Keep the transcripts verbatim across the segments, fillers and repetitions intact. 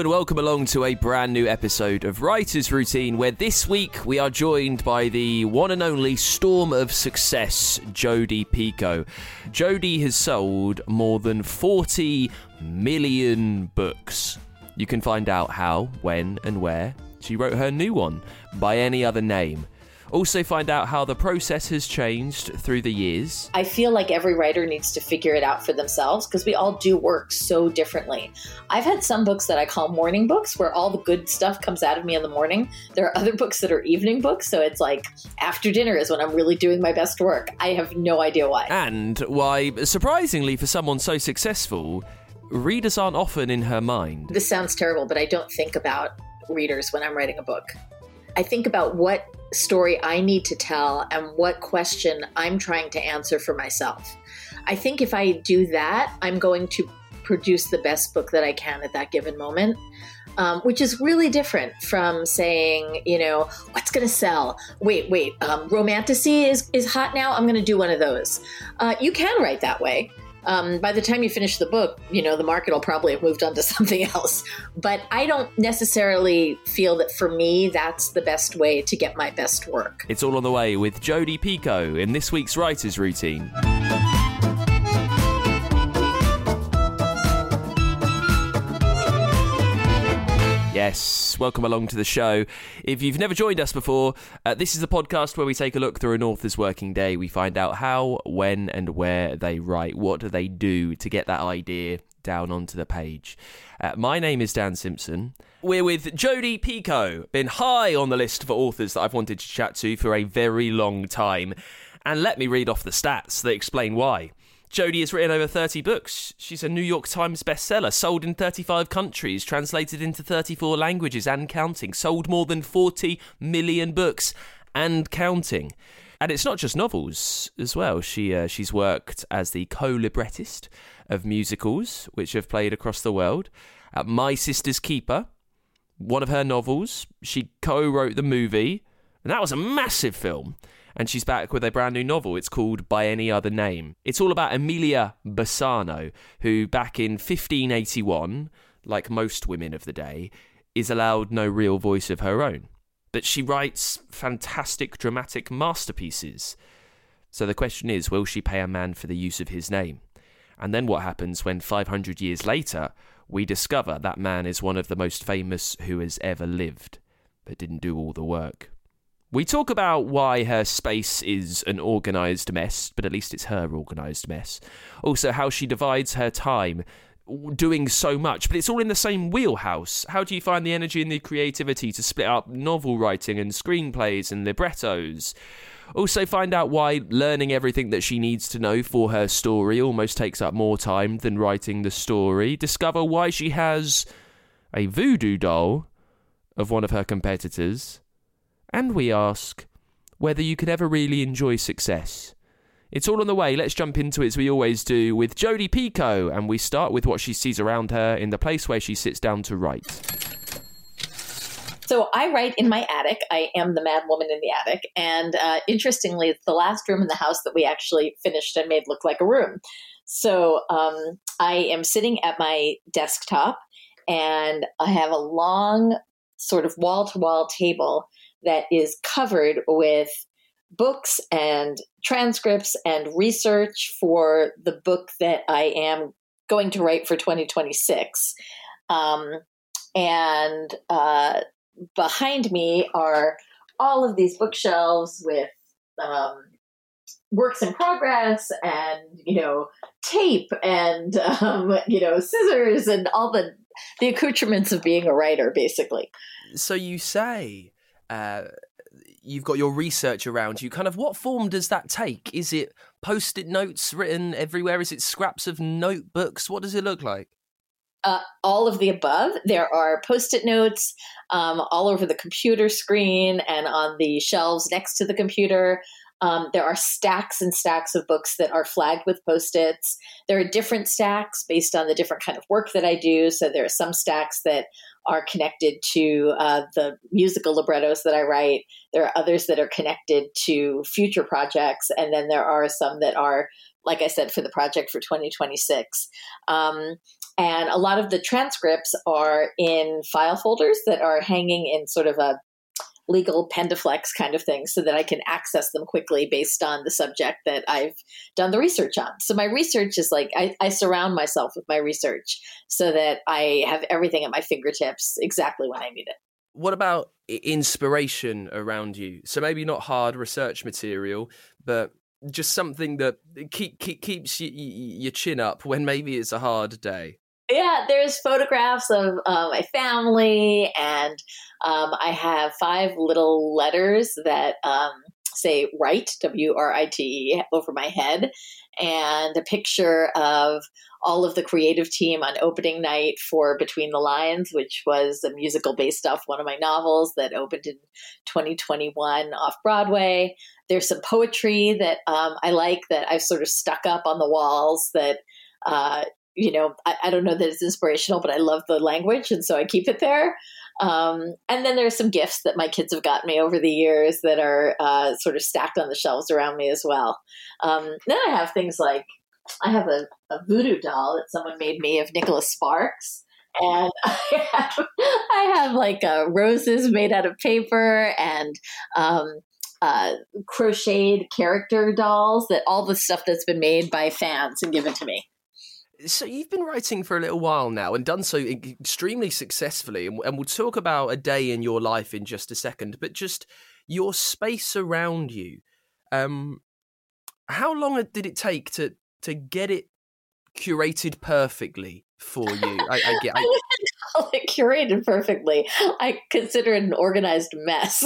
and welcome along to a brand new episode of Writer's Routine, where this week we are joined by the one and only storm of success, Jodi Picoult. Jodi has sold more than forty million books. You can find out how, when, and where she wrote her new one, By Any Other Name. Also find out how the process has changed through the years. I feel like every writer needs to figure it out for themselves because we all do work so differently. I've had some books that I call morning books where all the good stuff comes out of me in the morning. There are other books that are evening books, so it's like after dinner is when I'm really doing my best work. I have no idea why. And why, surprisingly for someone so successful, readers aren't often in her mind. This sounds terrible, but I don't think about readers when I'm writing a book. I think about what story I need to tell and what question I'm trying to answer for myself. I think if I do that, I'm going to produce the best book that I can at that given moment, um, which is really different from saying, you know, what's going to sell? Wait, wait, um, romantasy is, is hot now? I'm going to do one of those. Uh, you can write that way. Um, by the time you finish the book, you know, the market will probably have moved on to something else. But I don't necessarily feel that for me, that's the best way to get my best work. It's all on the way with Jodi Picoult in this week's Writer's Routine. Yes, welcome along to the show. If you've never joined us before, uh, this is a podcast where we take a look through an author's working day. We find out how, when, and where they write. What do they do to get that idea down onto the page? Uh, my name is Dan Simpson. We're with Jodi Picoult, been high on the list for authors that I've wanted to chat to for a very long time. And let me read off the stats that explain why. Jodi has written over thirty books. She's a New York Times bestseller, sold in thirty-five countries, translated into thirty-four languages and counting, sold more than forty million books and counting. And it's not just novels as well. She uh, She's worked as the co-librettist of musicals, which have played across the world. Uh, My Sister's Keeper, one of her novels. She co-wrote the movie, and that was a massive film. And she's back with a brand new novel. It's called By Any Other Name. It's all about Emilia Bassano, who back in fifteen eighty-one, like most women of the day, is allowed no real voice of her own. But she writes fantastic dramatic masterpieces. So the question is, will she pay a man for the use of his name? And then what happens when five hundred years later, we discover that man is one of the most famous who has ever lived, but didn't do all the work? We talk about why her space is an organised mess, but at least it's her organised mess. Also, how she divides her time doing so much, but it's all in the same wheelhouse. How do you find the energy and the creativity to split up novel writing and screenplays and librettos? Also, find out why learning everything that she needs to know for her story almost takes up more time than writing the story. Discover why she has a voodoo doll of one of her competitors. And we ask whether you could ever really enjoy success. It's all on the way. Let's jump into it as we always do with Jodi Picoult, and we start with what she sees around her in the place where she sits down to write. So I write in my attic. I am the mad woman in the attic. And uh, interestingly, it's the last room in the house that we actually finished and made look like a room. So um, I am sitting at my desktop, and I have a long sort of wall-to-wall table that is covered with books and transcripts and research for the book that I am going to write for twenty twenty-six. Um, and uh, behind me are all of these bookshelves with um, works in progress and, you know, tape and, um, you know, scissors and all the, the accoutrements of being a writer, basically. So you say... Uh, you've got your research around you. Kind of what form does that take? Is it post-it notes written everywhere? Is it scraps of notebooks? What does it look like? Uh, all of the above. There are post-it notes um, all over the computer screen and on the shelves next to the computer. Um, there are stacks and stacks of books that are flagged with Post-its. There are different stacks based on the different kind of work that I do. So there are some stacks that are connected to uh, the musical librettos that I write. There are others that are connected to future projects. And then there are some that are, like I said, for the project for twenty twenty-six. Um, And a lot of the transcripts are in file folders that are hanging in sort of a legal pendaflex kind of thing so that I can access them quickly based on the subject that I've done the research on. So my research is like, I, I surround myself with my research so that I have everything at my fingertips exactly when I need it. What about inspiration around you? So maybe not hard research material, but just something that keep, keep, keeps you, your chin up when maybe it's a hard day. Yeah, there's photographs of uh, my family, and um, I have five little letters that um, say "write" W R I T E over my head, and a picture of all of the creative team on opening night for Between the Lines, which was a musical based off one of my novels that opened in twenty twenty-one off Broadway. There's some poetry that um, I like that I've sort of stuck up on the walls that. Uh, You know, I, I don't know that it's inspirational, but I love the language, and so I keep it there. Um, and then there's some gifts that my kids have gotten me over the years that are uh, sort of stacked on the shelves around me as well. Um, then I have things like I have a, a voodoo doll that someone made me of Nicholas Sparks. And I have, I have like uh, roses made out of paper and um, uh, crocheted character dolls, that all the stuff that's been made by fans and given to me. So you've been writing for a little while now and done so extremely successfully, and we'll talk about a day in your life in just a second, but just your space around you. Um, how long did it take to to get it curated perfectly for you? I, I get. I, I wouldn't call it curated perfectly. I consider it an organized mess,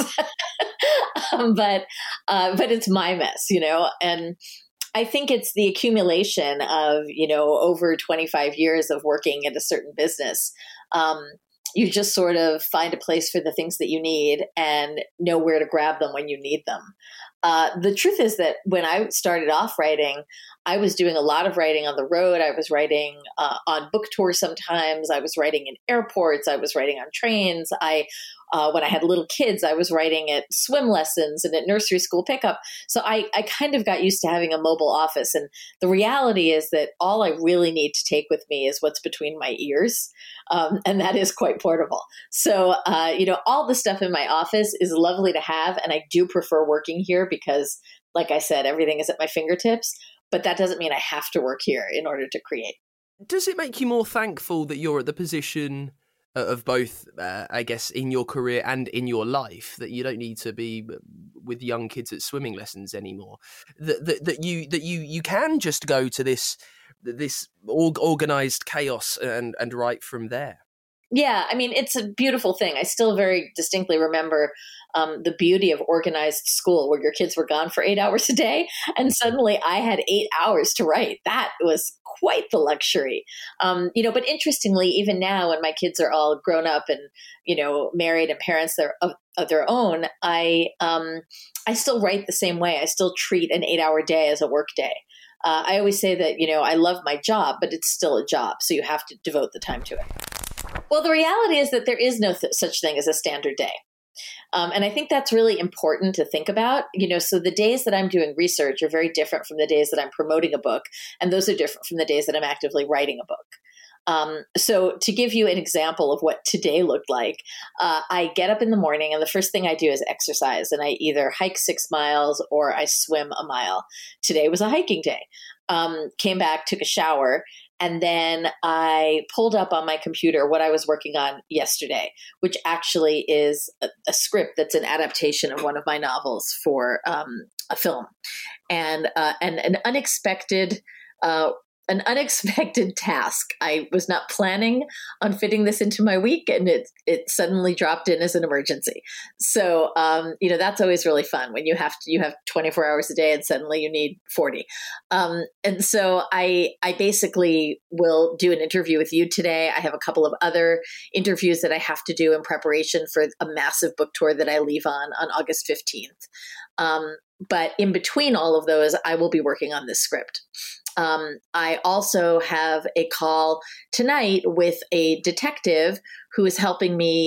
um, but uh, but it's my mess, you know, and. I think it's the accumulation of, you know, over twenty-five years of working at a certain business. Um, you just sort of find a place for the things that you need and know where to grab them when you need them. Uh, the truth is that when I started off writing, I was doing a lot of writing on the road. I was writing uh, on book tours sometimes. I was writing in airports. I was writing on trains. I Uh, when I had little kids, I was writing at swim lessons and at nursery school pickup. So I, I kind of got used to having a mobile office. And the reality is that all I really need to take with me is what's between my ears. Um, and that is quite portable. So, uh, you know, all the stuff in my office is lovely to have. And I do prefer working here because, like I said, everything is at my fingertips. But that doesn't mean I have to work here in order to create. Does it make you more thankful that you're at the position of both, uh, I guess, in your career and in your life, that you don't need to be with young kids at swimming lessons anymore, that that, that you that you you can just go to this this organized chaos and and write from there? Yeah, I mean, it's a beautiful thing. I still very distinctly remember um, the beauty of organized school where your kids were gone for eight hours a day. And suddenly I had eight hours to write. That was quite the luxury. Um, you know, but interestingly, even now when my kids are all grown up and, you know, married and parents of, of their own, I, um, I still write the same way. I still treat an eight hour day as a work day. Uh, I always say that, you know, I love my job, but it's still a job. So you have to devote the time to it. Well, the reality is that there is no th- such thing as a standard day. Um, and I think that's really important to think about. You know, so the days that I'm doing research are very different from the days that I'm promoting a book. And those are different from the days that I'm actively writing a book. Um, so to give you an example of what today looked like, uh, I get up in the morning and the first thing I do is exercise. And I either hike six miles or I swim a mile. Today was a hiking day. Um, came back, took a shower. And then I pulled up on my computer what I was working on yesterday, which actually is a, a script that's an adaptation of one of my novels for um, a film. And, uh, and an unexpected uh, an unexpected task. I was not planning on fitting this into my week, and it it suddenly dropped in as an emergency. So, um, you know, that's always really fun when you have to, you have twenty-four hours a day and suddenly you need forty. Um, and so I, I basically will do an interview with you today. I have a couple of other interviews that I have to do in preparation for a massive book tour that I leave on on August fifteenth. Um, but in between all of those, I will be working on this script. Um, I also have a call tonight with a detective who is helping me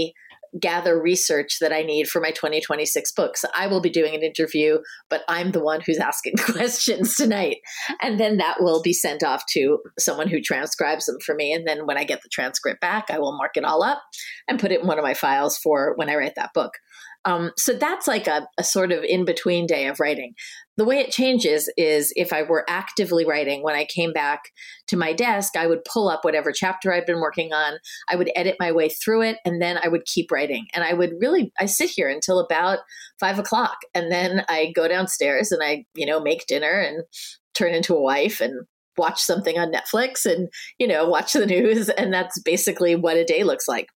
gather research that I need for my twenty twenty-six book. So I will be doing an interview, but I'm the one who's asking the questions tonight. And then that will be sent off to someone who transcribes them for me. And then when I get the transcript back, I will mark it all up and put it in one of my files for when I write that book. Um, so that's like a, a sort of in-between day of writing. The way it changes is if I were actively writing, when I came back to my desk, I would pull up whatever chapter I'd been working on. I would edit my way through it, and then I would keep writing. And I would really, I sit here until about five o'clock. And then I go downstairs and I, you know, make dinner and turn into a wife and watch something on Netflix and, you know, watch the news. And that's basically what a day looks like.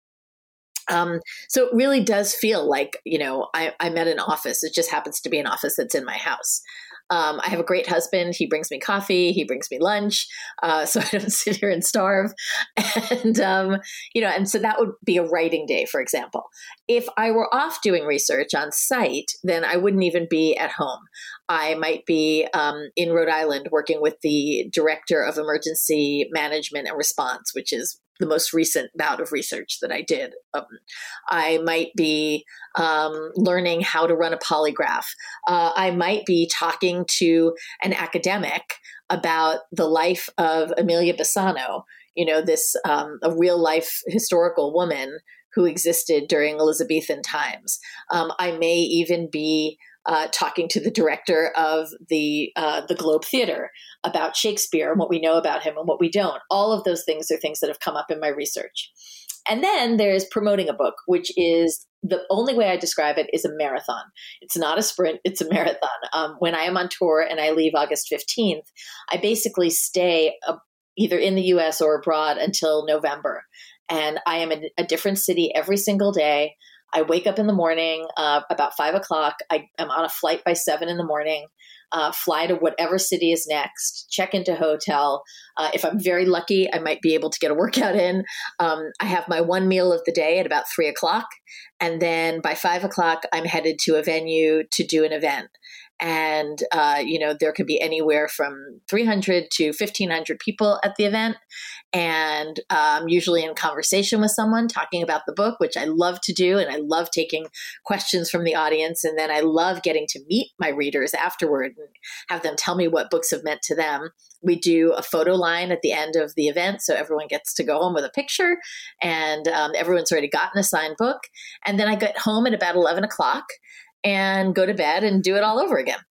Um, so it really does feel like, you know, I, I'm at an office. It just happens to be an office that's in my house. Um, I have a great husband. He brings me coffee. He brings me lunch. Uh, so I don't sit here and starve. And, um, you know, and so that would be a writing day, for example. If I were off doing research on site, then I wouldn't even be at home. I might be um, in Rhode Island working with the Director of Emergency Management and Response, which is the most recent bout of research that I did. Um, I might be um, learning how to run a polygraph. Uh, I might be talking to an academic about the life of Amelia Bassano, you know, this um, a real life historical woman who existed during Elizabethan times. Um, I may even be Uh, talking to the director of the uh, the Globe Theater about Shakespeare and what we know about him and what we don't. All of those things are things that have come up in my research. And then there's promoting a book, which is the only way I describe it is a marathon. It's not a sprint, it's a marathon. Um, when I am on tour and I leave August fifteenth, I basically stay uh, either in the U S or abroad until November. And I am in a different city every single day. I wake up in the morning uh, about five o'clock. I am on a flight by seven in the morning, uh, fly to whatever city is next, check into hotel. Uh, if I'm very lucky, I might be able to get a workout in. Um, I have my one meal of the day at about three o'clock. And then by five o'clock, I'm headed to a venue to do an event. And, uh, you know, there could be anywhere from three hundred to fifteen hundred people at the event. And um, usually in conversation with someone talking about the book, which I love to do. And I love taking questions from the audience. And then I love getting to meet my readers afterward and have them tell me what books have meant to them. We do a photo line at the end of the event. So everyone gets to go home with a picture and um, everyone's already gotten a signed book. And then I get home at about eleven o'clock and go to bed and do it all over again.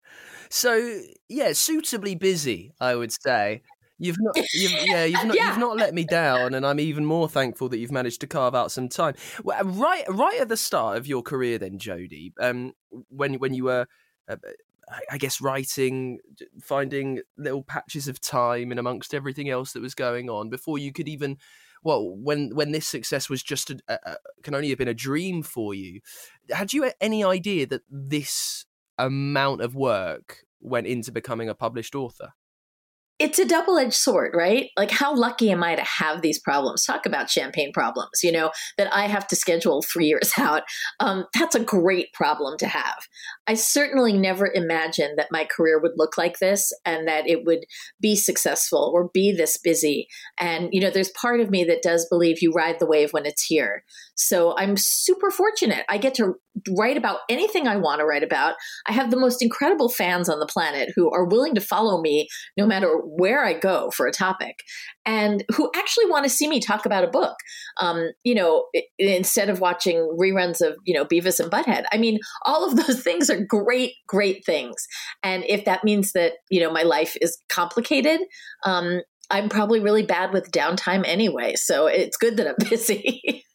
So, yeah, suitably busy, I would say. You've not, you've, yeah, you've not, yeah. you've not let me down, and I'm even more thankful that you've managed to carve out some time. Well, right, right at the start of your career, then, Jodie, um, when when you were, uh, I guess, writing, finding little patches of time in amongst everything else that was going on, before you could even, well, when when this success was just a, a, can only have been a dream for you. Had you any idea that this amount of work went into becoming a published author? It's a double-edged sword, right? Like, how lucky am I to have these problems? Talk about champagne problems, you know, that I have to schedule three years out. Um, that's a great problem to have. I certainly never imagined that my career would look like this and that it would be successful or be this busy. And, you know, there's part of me that does believe you ride the wave when it's here. So I'm super fortunate. I get to write about anything I want to write about. I have the most incredible fans on the planet who are willing to follow me no matter where I go for a topic, and who actually want to see me talk about a book. Um, you know, it, instead of watching reruns of, you know, Beavis and Butthead. I mean, all of those things are great, great things. And if that means that, you know, my life is complicated, um, I'm probably really bad with downtime anyway. So it's good that I'm busy.